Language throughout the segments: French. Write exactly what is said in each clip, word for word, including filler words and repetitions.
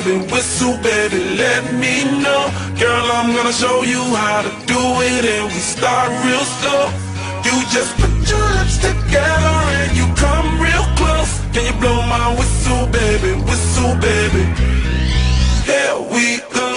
baby, whistle, baby, let me know. Girl, I'm gonna show you how to do it, and we start real slow. You just put your lips together and you come real close. Can you blow my whistle, baby, whistle, baby? Here we go.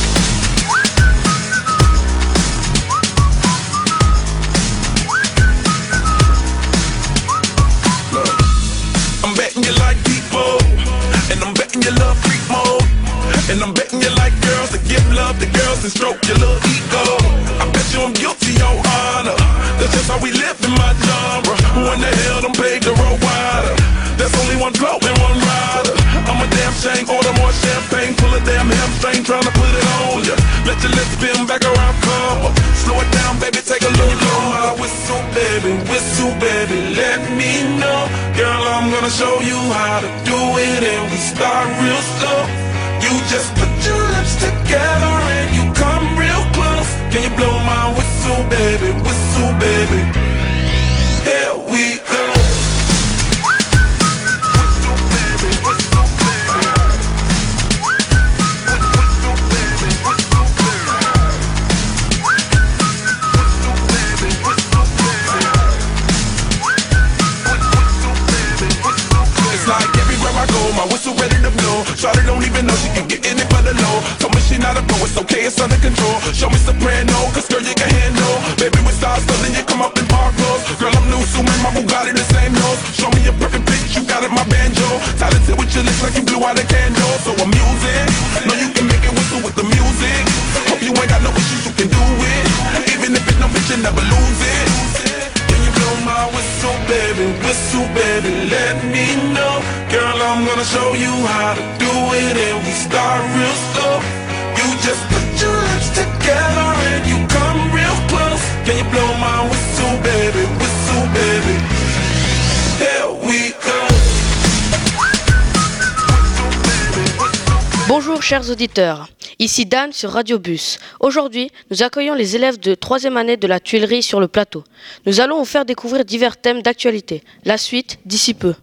Look, I'm betting you like people, and I'm betting you love freak mode, and I'm betting you like girls that give love to girls and stroke your little ego. I bet you I'm guilty, your honor. That's just how we live in my genre. Who in the hell done paved the road wider? There's only one blow and one rider. I'm a damn shame, order more champagne, pull a damn hamstring, tryna put it on ya. Let your lips spin back around, come up. Slow it down, baby, take a look. Blow my whistle, baby, whistle, baby, let me know. Girl, I'm gonna show you how to do it, and we start real slow. You just put your lips together and you come real close. Can you blow my whistle, baby, whistle, baby? Here we go. My whistle ready to blow. Shawty don't even know she can get in it for the low. Told me she not a pro, it's okay, it's under control. Show me soprano, cause girl you can handle. Baby with stars, so then you come up in park clothes. Girl I'm new, so man, my Bugatti the same nose. Show me a perfect pitch, you got it, my banjo. Talented with your lips like you blew out a candle. So I'm using, know you can make it whistle with the music. Hope you ain't got no issues, you can do it. Even if it's no bitch, you never lose it. Can you blow my whistle, baby, whistle, baby, let me know. Girl, I'm gonna show you how to do it, and we start real slow. You just put your lips together and you come real close. Can you blow my whistle, baby, whistle, baby? Here we go. Bonjour chers auditeurs, ici Dan sur Radio Bus. Aujourd'hui, nous accueillons les élèves de troisième année de la Tuilerie sur le plateau. Nous allons vous faire découvrir divers thèmes d'actualité. La suite d'ici peu.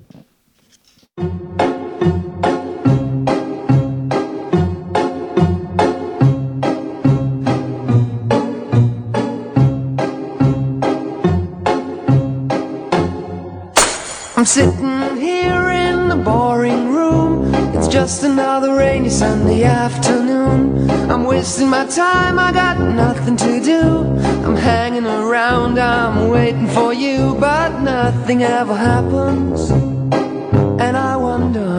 I'm sitting here in the boring room. It's just another rainy Sunday afternoon. I'm wasting my time, I got nothing to do. I'm hanging around, I'm waiting for you, but nothing ever happens. And I wonder,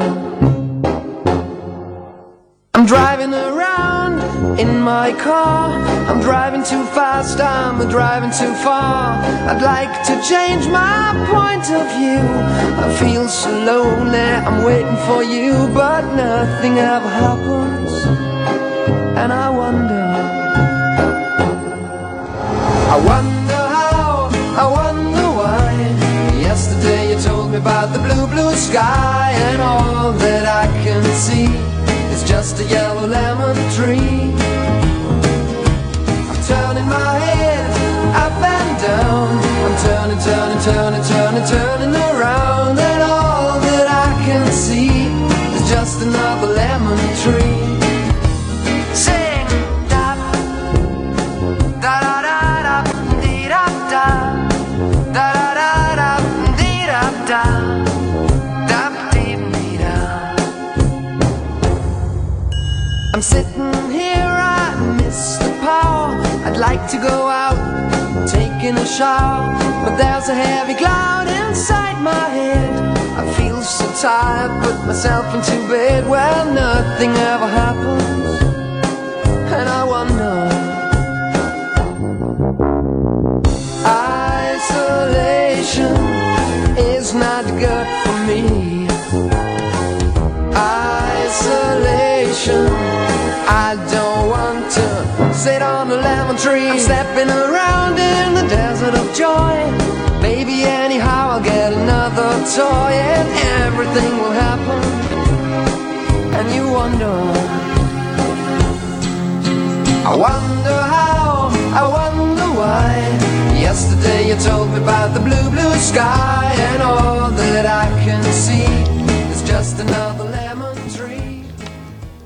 I'm driving around in my car. I'm driving too fast, I'm driving too far. I'd like to change my point of view. I feel so lonely, I'm waiting for you, but nothing ever happens. And I wonder, I wonder how, I wonder why. Yesterday you told me about the blue, blue sky, and all that I can see is just a yellow lemon tree. I'm turning my head up and down. I'm turning, turning, turning, turning, turning around, and all that I can see is just another lemon tree. Sing da da da da da dee da da da da da dee da da da dee dee da. I'm sitting here, I miss the power. I'd like to go out, taking a shower, but there's a heavy cloud inside my head. I feel so tired, put myself into bed where nothing ever happens. And I wonder, isolation is not good for me. Isolation, I don't want to sit on a lemon tree. I'm stepping around in the desert of joy. Baby, anyhow I'll get another toy, and everything will happen. And you wonder, I wonder how, I wonder why. Yesterday you told me about the blue, blue sky, and all that I can see is just another lemon tree.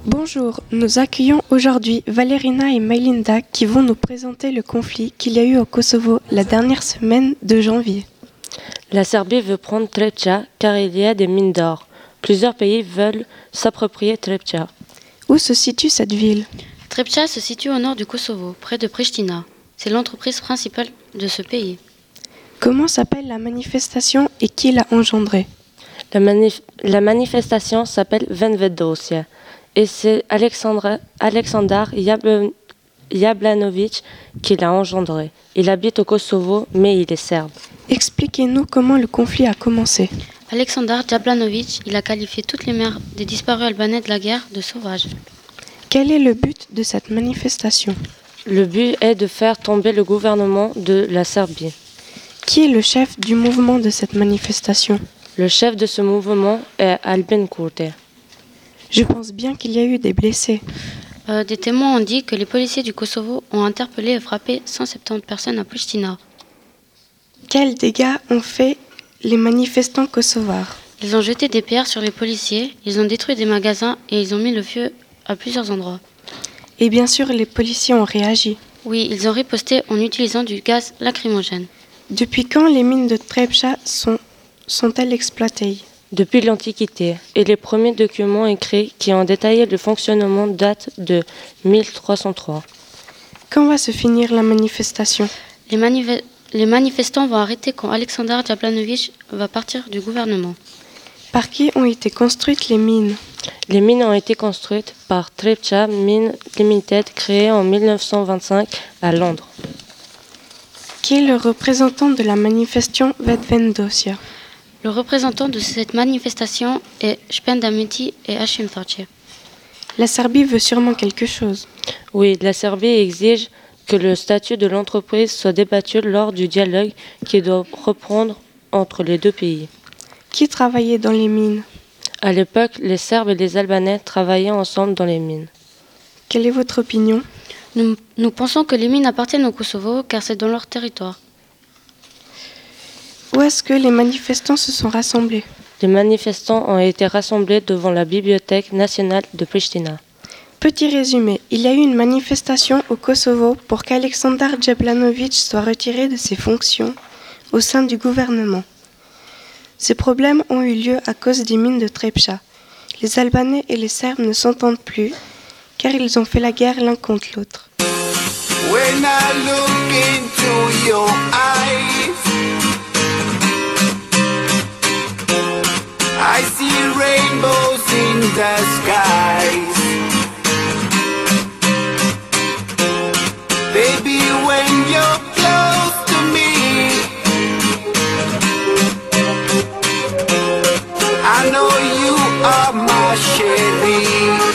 Bonjour, nous accueillons aujourd'hui Valerina et Melinda qui vont nous présenter le conflit qu'il y a eu au Kosovo la dernière semaine de janvier. La Serbie veut prendre Trepča car il y a des mines d'or. Plusieurs pays veulent s'approprier Trepča. Où se situe cette ville ? Trepča se situe au nord du Kosovo, près de Pristina. C'est l'entreprise principale de ce pays. Comment s'appelle la manifestation et qui l'a engendrée ? La, manif- la manifestation s'appelle Venvedosia et c'est Alexandra- Aleksandar Jabl- Jablanović qui l'a engendrée. Il habite au Kosovo, mais il est serbe. Expliquez-nous comment le conflit a commencé. Aleksandar Jablanović, il a qualifié toutes les mères des disparus albanais de la guerre de sauvages. Quel est le but de cette manifestation ? Le but est de faire tomber le gouvernement de la Serbie. Qui est le chef du mouvement de cette manifestation ? Le chef de ce mouvement est Albin Kurti. Je pense bien qu'il y a eu des blessés. Euh, des témoins ont dit que les policiers du Kosovo ont interpellé et frappé cent soixante-dix personnes à Pristina. Quels dégâts ont fait les manifestants kosovars ? Ils ont jeté des pierres sur les policiers, ils ont détruit des magasins et ils ont mis le feu à plusieurs endroits. Et bien sûr, les policiers ont réagi. Oui, ils ont riposté en utilisant du gaz lacrymogène. Depuis quand les mines de Trepča sont, sont-elles exploitées ? Depuis l'Antiquité, et les premiers documents écrits qui ont détaillé le fonctionnement datent de mille trois cent trois. Quand va se finir la manifestation ? Les, manif- les manifestants vont arrêter quand Aleksandar Jablanović va partir du gouvernement. Par qui ont été construites les mines ? Les mines ont été construites par Trepča Mines Limited, créée en mille neuf cent vingt-cinq à Londres. Qui est le représentant de la manifestation Venvedosia ? Le représentant de cette manifestation est Shpendameti et Hashim Thaçi. La Serbie veut sûrement quelque chose. Oui, la Serbie exige que le statut de l'entreprise soit débattu lors du dialogue qui doit reprendre entre les deux pays. Qui travaillait dans les mines ? À l'époque, les Serbes et les Albanais travaillaient ensemble dans les mines. Quelle est votre opinion ? Nous, nous pensons que les mines appartiennent au Kosovo car c'est dans leur territoire. Où est-ce que les manifestants se sont rassemblés ? Les manifestants ont été rassemblés devant la Bibliothèque nationale de Pristina. Petit résumé, il y a eu une manifestation au Kosovo pour qu'Aleksandar Jablanović soit retiré de ses fonctions au sein du gouvernement. Ces problèmes ont eu lieu à cause des mines de Trepča. Les Albanais et les Serbes ne s'entendent plus car ils ont fait la guerre l'un contre l'autre. When I look into your eyes, I see rainbows in the skies. Baby, when you're close to me, I know you are my Sherry.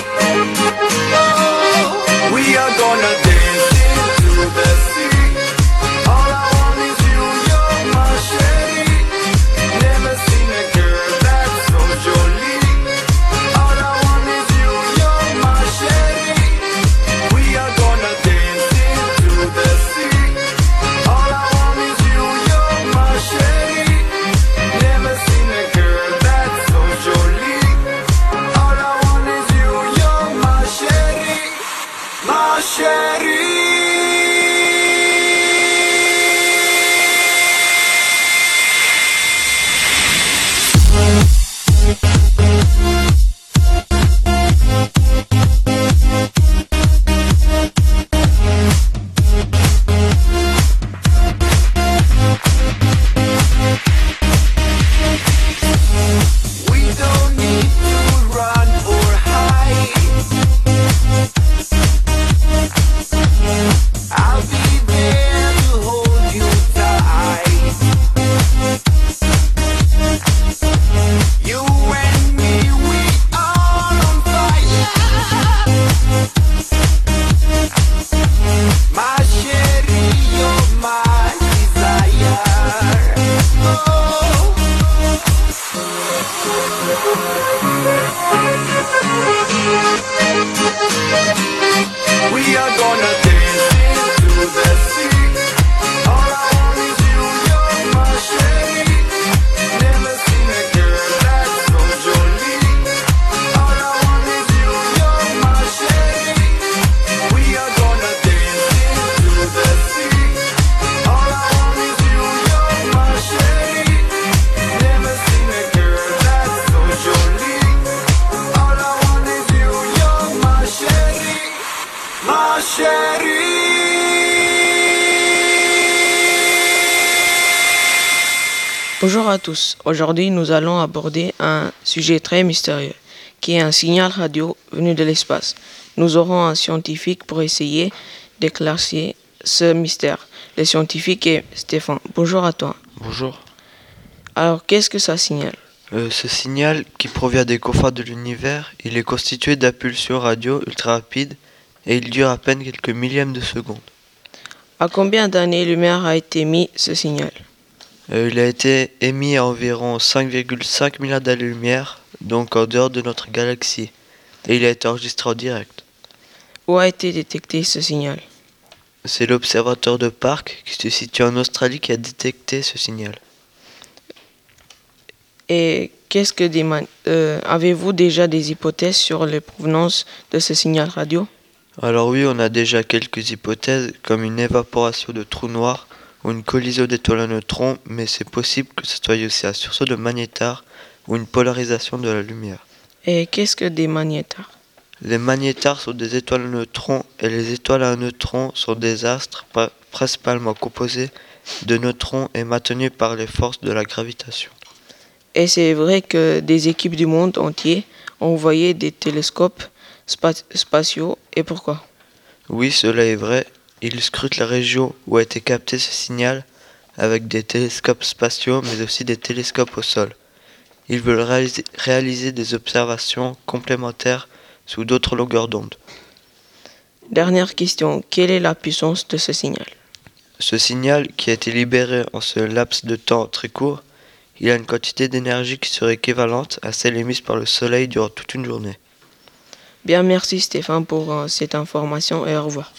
Oh, we are gonna dance into the sea. All I want is you, you're my Sherry. Never seen a girl that's so jolie. All I want is you, you're my Sherry. We are gonna dance into the sea. Bonjour à tous. Aujourd'hui, nous allons aborder un sujet très mystérieux, qui est un signal radio venu de l'espace. Nous aurons un scientifique pour essayer d'éclaircir ce mystère. Le scientifique est Stéphane. Bonjour à toi. Bonjour. Alors, qu'est-ce que ça signale ? Euh, ce signal, qui provient des confins de l'univers, il est constitué d'impulsions radio ultra rapides et il dure à peine quelques millièmes de seconde. À combien d'années-lumière a été émis ce signal ? Euh, il a été émis à environ cinq virgule cinq milliards d'années-lumière, donc en dehors de notre galaxie, et il a été enregistré en direct. Où a été détecté ce signal ? C'est l'observatoire de Parkes, qui se situe en Australie, qui a détecté ce signal. Et qu'est-ce que des man- euh, avez-vous déjà des hypothèses sur les provenances de ce signal radio ? Alors oui, on a déjà quelques hypothèses, comme une évaporation de trous noirs ou une collision d'étoiles à neutrons, mais c'est possible que ce soit aussi un sursaut de magnétars ou une polarisation de la lumière. Et qu'est-ce que des magnétars ? Les magnétars sont des étoiles à neutrons et les étoiles à neutrons sont des astres pa- principalement composés de neutrons et maintenus par les forces de la gravitation. Et c'est vrai que des équipes du monde entier ont envoyé des télescopes spa- spatiaux. Et pourquoi ? Oui, cela est vrai. Ils scrutent la région où a été capté ce signal avec des télescopes spatiaux mais aussi des télescopes au sol. Ils veulent réaliser, réaliser des observations complémentaires sous d'autres longueurs d'onde. Dernière question, quelle est la puissance de ce signal ? Ce signal, qui a été libéré en ce laps de temps très court, il a une quantité d'énergie qui serait équivalente à celle émise par le Soleil durant toute une journée. Bien, merci Stéphane pour euh, cette information et au revoir.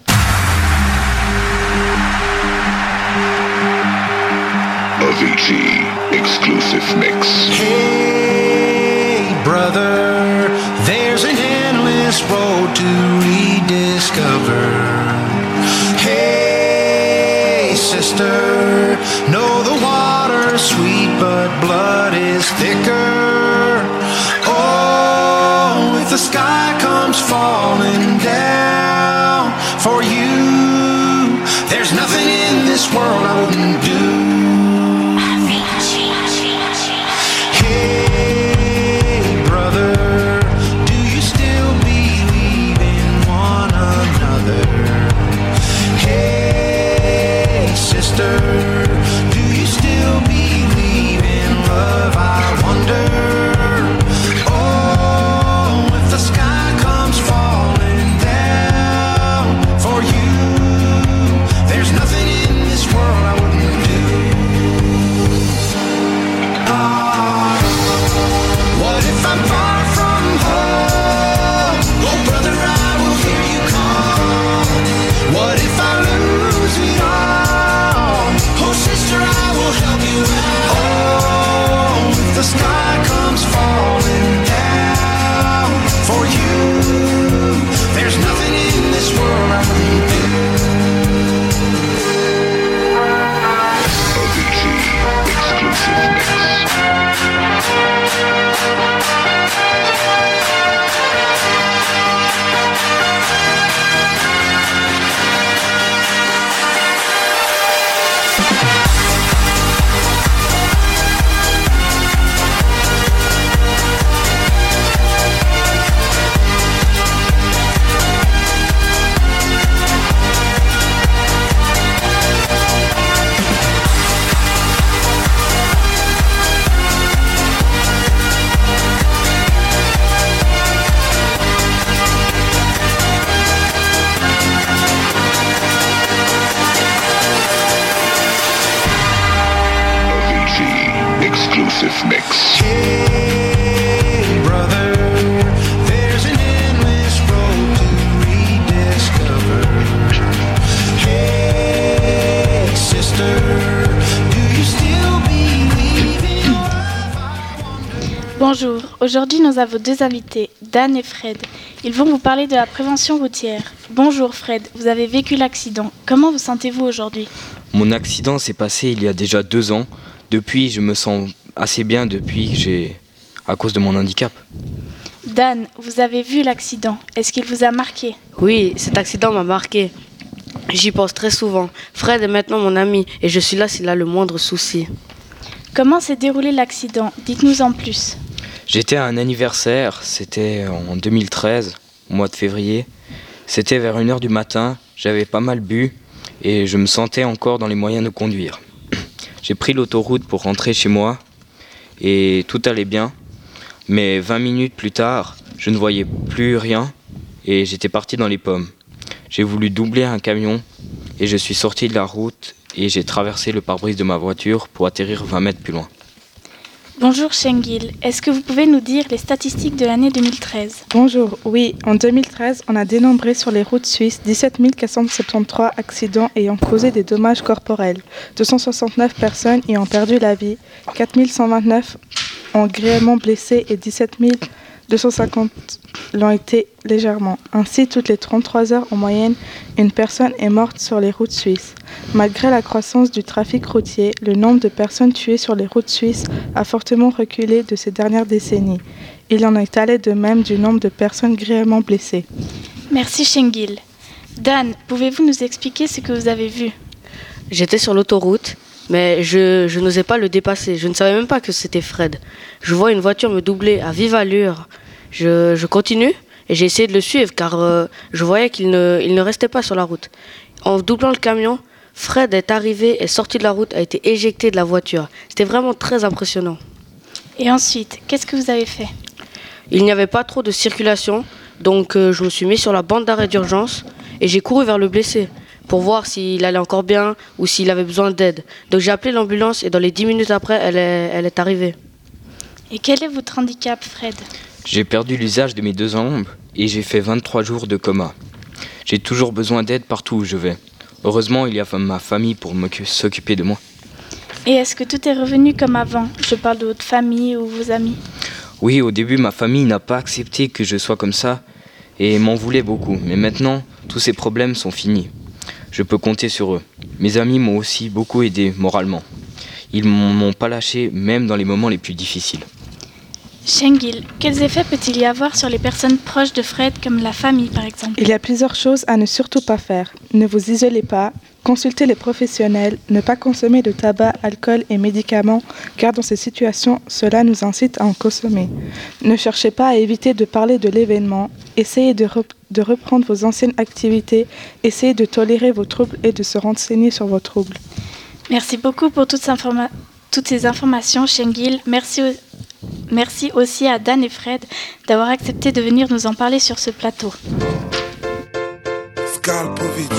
Avicii exclusive mix. Hey, brother, there's an endless road to rediscover. Hey, sister, know the water's sweet, but blood is thicker. Oh, if the sky comes falling down for you, there's nothing in this world I wouldn't do. Do you still believe in love? I wonder. Oh, if the sky comes falling down for you, there's nothing in this world I wouldn't do. Ah, what if I'm far from home? Oh, brother, I will hear you call. What if I lose it all? Sister, I will help you out. Oh, if the sky comes falling down for you, there's nothing in this world I wouldn't do. Avicii exclusive mix. Exclusive mix. Hey, brother, there's an endless road to rediscover. Hey, sister, do you still believe in love? Bonjour, aujourd'hui nous avons deux invités, Dan et Fred. Ils vont vous parler de la prévention routière. Bonjour Fred, vous avez vécu l'accident. Comment vous sentez-vous aujourd'hui ? Mon accident s'est passé il y a déjà deux ans. Depuis, je me sens assez bien depuis que j'ai... à cause de mon handicap. Dan, vous avez vu l'accident. Est-ce qu'il vous a marqué ? Oui, cet accident m'a marqué. J'y pense très souvent. Fred est maintenant mon ami et je suis là s'il a le moindre souci. Comment s'est déroulé l'accident? Dites-nous en plus. J'étais à un anniversaire, c'était en deux mille treize, au mois de février. C'était vers une heure du matin, j'avais pas mal bu et je me sentais encore dans les moyens de conduire. J'ai pris l'autoroute pour rentrer chez moi et tout allait bien. Mais vingt minutes plus tard, je ne voyais plus rien et j'étais parti dans les pommes. J'ai voulu doubler un camion et je suis sorti de la route et j'ai traversé le pare-brise de ma voiture pour atterrir vingt mètres plus loin. Bonjour Shengil, est-ce que vous pouvez nous dire les statistiques de l'année deux mille treize? Bonjour, oui, en deux mille treize, on a dénombré sur les routes suisses dix-sept mille quatre cent soixante-treize accidents ayant causé des dommages corporels, deux cent soixante-neuf personnes ayant perdu la vie, quatre mille cent vingt-neuf ont grièvement blessé et dix-sept mille deux cent cinquante l'ont été légèrement. Ainsi, toutes les trente-trois heures en moyenne, une personne est morte sur les routes suisses. Malgré la croissance du trafic routier, le nombre de personnes tuées sur les routes suisses a fortement reculé de ces dernières décennies. Il en est allé de même du nombre de personnes grièvement blessées. Merci Shengil. Dan, pouvez-vous nous expliquer ce que vous avez vu? J'étais sur l'autoroute, mais je, je n'osais pas le dépasser. Je ne savais même pas que c'était Fred. Je vois une voiture me doubler à vive allure. Je, je continue et j'ai essayé de le suivre car euh, je voyais qu'il ne, il ne restait pas sur la route. En doublant le camion, Fred est arrivé, est sorti de la route, a été éjecté de la voiture. C'était vraiment très impressionnant. Et ensuite, qu'est-ce que vous avez fait? Il n'y avait pas trop de circulation, donc euh, je me suis mis sur la bande d'arrêt d'urgence et j'ai couru vers le blessé pour voir s'il allait encore bien ou s'il avait besoin d'aide. Donc j'ai appelé l'ambulance et dans les dix minutes après, elle est, elle est arrivée. Et quel est votre handicap, Fred? J'ai perdu l'usage de mes deux jambes et j'ai fait vingt-trois jours de coma. J'ai toujours besoin d'aide partout où je vais. Heureusement, il y a ma famille pour s'occuper de moi. Et est-ce que tout est revenu comme avant? Je parle de votre famille ou vos amis. Oui, au début, ma famille n'a pas accepté que je sois comme ça et m'en voulait beaucoup. Mais maintenant, tous ces problèmes sont finis. Je peux compter sur eux. Mes amis m'ont aussi beaucoup aidé moralement. Ils ne m'ont pas lâché, même dans les moments les plus difficiles. Shengil, quels effets peut-il y avoir sur les personnes proches de Fred, comme la famille par exemple? Il y a plusieurs choses à ne surtout pas faire. Ne vous isolez pas, consultez les professionnels, ne pas consommer de tabac, alcool et médicaments, car dans ces situations, cela nous incite à en consommer. Ne cherchez pas à éviter de parler de l'événement, essayez de, rep- de reprendre vos anciennes activités, essayez de tolérer vos troubles et de se renseigner sur vos troubles. Merci beaucoup pour toutes ces, informa- toutes ces informations, Shengil. Merci au- Merci aussi à Dan et Fred d'avoir accepté de venir nous en parler sur ce plateau. Skalpovic.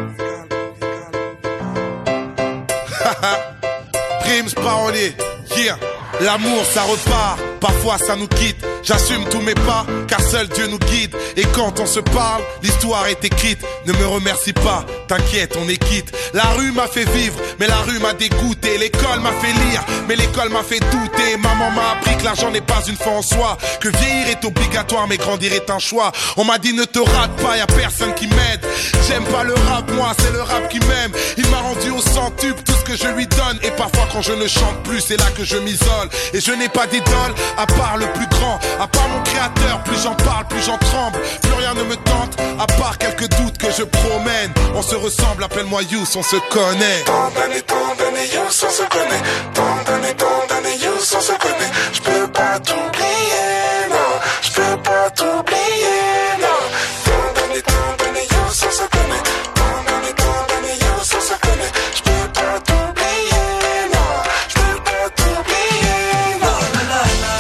Primes parolier, yeah. L'amour ça repart, parfois ça nous quitte. J'assume tous mes pas, car seul Dieu nous guide. Et quand on se parle, l'histoire est écrite. Ne me remercie pas, t'inquiète, on est quitte. La rue m'a fait vivre, mais la rue m'a dégoûté. L'école m'a fait lire, mais l'école m'a fait douter. Maman m'a appris que l'argent n'est pas une fin en soi, que vieillir est obligatoire, mais grandir est un choix. On m'a dit ne te rate pas, y'a personne qui m'aide. J'aime pas le rap, moi, c'est le rap qui m'aime. Il m'a rendu au centuple tout ce que je lui donne. Et parfois quand je ne chante plus, c'est là que je m'isole. Et je n'ai pas d'idole, à part le plus grand, à part mon créateur. Plus j'en parle, plus j'en tremble. Plus rien ne me tente, à part quelques doutes que je promène. On se ressemble, appelle-moi Youss, on se connaît. Tant d'années, tant d'années, Youss, on se connaît. Tant d'années, tant d'années, Youss, on se connaît. Je peux pas t'oublier, non. Je peux pas t'oublier, non. Tant d'années, tant d'années, Youss, on se connaît. Tant d'années, tant d'années, Youss, on se connaît. Je peux pas t'oublier, non. Je peux pas t'oublier, non. La la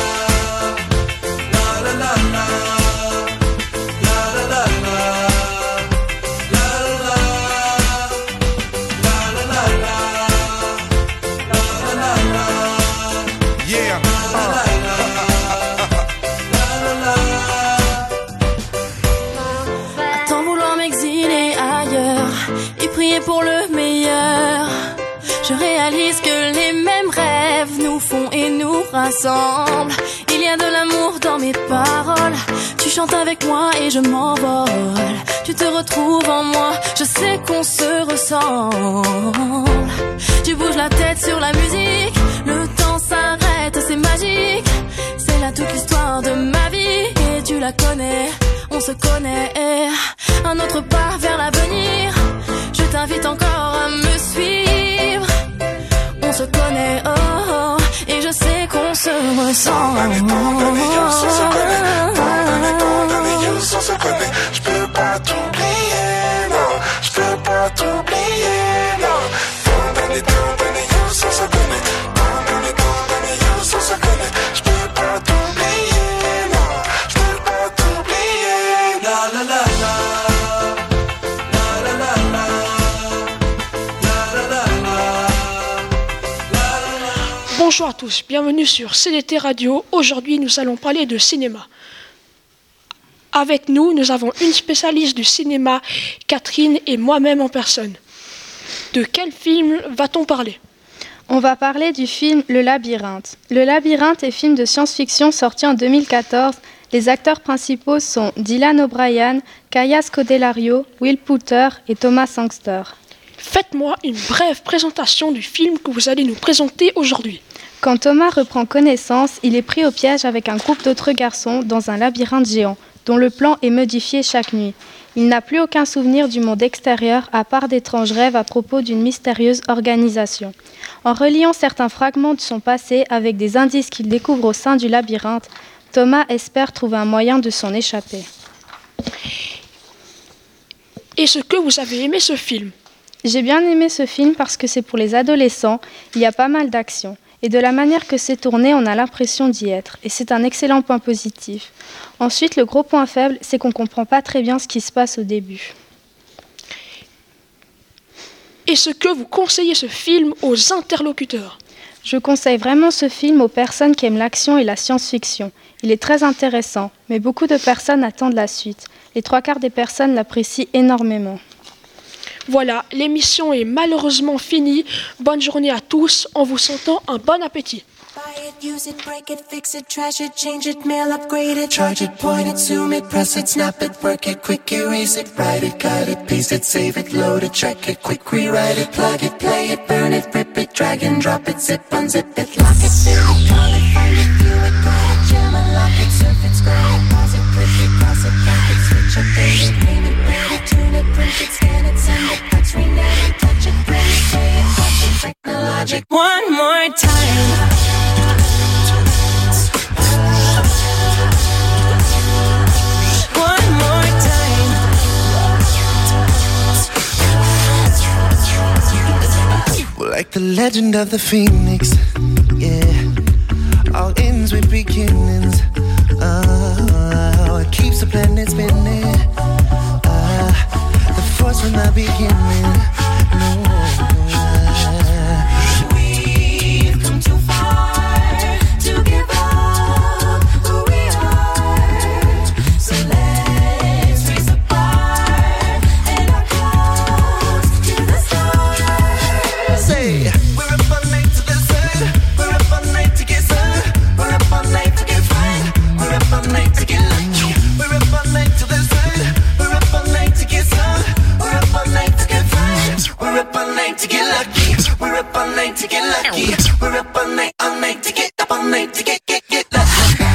la la, la la la la, la la la. Yeah. À tant vouloir m'exiler ailleurs et prier pour le meilleur, je réalise que les mêmes rêves nous font et nous rassemblent. Il y a de l'amour dans mes paroles. Tu chantes avec moi et je m'envole. Tu te retrouves en moi, je sais qu'on se ressemble. Tu bouges la tête sur la musique, le temps s'arrête, c'est magique. C'est là toute l'histoire de ma vie et tu la connais, on se connaît. Un autre pas vers l'avenir, je t'invite encore à me suivre. On se connaît, oh, oh, ensemble. Je peux pas t'oublier, non. Je peux pas t'oublier, non. Donne, donne, donne, you, ça se connaît. Donne, donne, donne, you, ça se connaît. Je peux pas t'oublier, non. Je peux pas t'oublier. La la la la. La la la la. La la la la. Bonjour à tous, bienvenue sur C D T Radio. Aujourd'hui, nous allons parler de cinéma. Avec nous, nous avons une spécialiste du cinéma, Catherine, et moi-même en personne. De quel film va-t-on parler ? On va parler du film Le Labyrinthe. Le Labyrinthe est film de science-fiction sorti en deux mille quatorze. Les acteurs principaux sont Dylan O'Brien, Kaya Scodelario, Will Poulter et Thomas Sangster. Faites-moi une brève présentation du film que vous allez nous présenter aujourd'hui. Quand Thomas reprend connaissance, il est pris au piège avec un groupe d'autres garçons dans un labyrinthe géant, dont le plan est modifié chaque nuit. Il n'a plus aucun souvenir du monde extérieur, à part d'étranges rêves à propos d'une mystérieuse organisation. En reliant certains fragments de son passé avec des indices qu'il découvre au sein du labyrinthe, Thomas espère trouver un moyen de s'en échapper. Est-ce que vous avez aimé ce film ? J'ai bien aimé ce film parce que c'est pour les adolescents, il y a pas mal d'action. Et de la manière que c'est tourné, on a l'impression d'y être. Et c'est un excellent point positif. Ensuite, le gros point faible, c'est qu'on ne comprend pas très bien ce qui se passe au début. Est-ce que vous conseillez ce film aux interlocuteurs ? Je conseille vraiment ce film aux personnes qui aiment l'action et la science-fiction. Il est très intéressant, mais beaucoup de personnes attendent la suite. Les trois quarts des personnes l'apprécient énormément. Voilà, l'émission est malheureusement finie. Bonne journée à tous, en vous souhaitant un bon appétit. Buy it, use it, break it, fix it, trash it, change it, mail, upgrade it, charge it, point it, zoom it, press it, snap it, work it, quick erase it, write it, cut it, paste it, save it, load it, check it, quick rewrite it, plug it, play it, burn it, rip it, drag and drop it, zip, unzip it, lock it, fill it, call it, find it, view it, grab it, jam and lock it, surf it, scroll it, pause it, click it, cross it, back it, switch it, date it, name it, read it, tune it, print it, scan it, send it, touch, rename it, touch it, print it, say it, watch it, technologic. One more time. Like the legend of the phoenix, yeah. All ends with beginnings. Oh, it keeps the planet spinning. Uh, the force from the beginning. No. We've come too far to give up who we are. So let's raise the bar and our close to the stars. Say, we're up all night to the sun. We're up all night to get sun. We're up all night to get fun. We're up all night to get lucky. We're up all night to the sun. We're up all night to get sun. We're up all night to get fun. We're up all night to get lucky. We're up all night to get lucky. We're up all night, all night to get up all night to get get get lucky.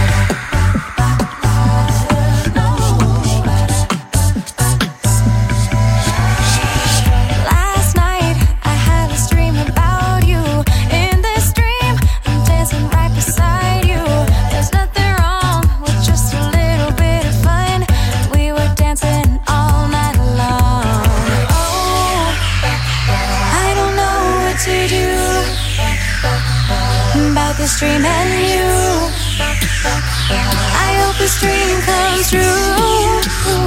Last night I had a dream about you. In this dream I'm dancing right beside you. There's nothing wrong with just a little bit of fun. We were dancing all night long. Oh, I don't know what to do about this dream and you. I hope this dream comes true.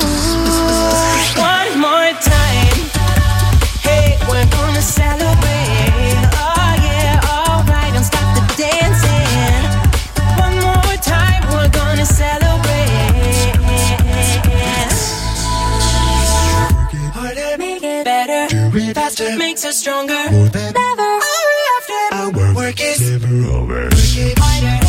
One more time. Hey, we're gonna celebrate. Oh yeah, alright, don't stop the dancing. One more time, we're gonna celebrate. Harder, make it better. Do it faster, makes us stronger. Never, never after. Our work is never over. Work it harder.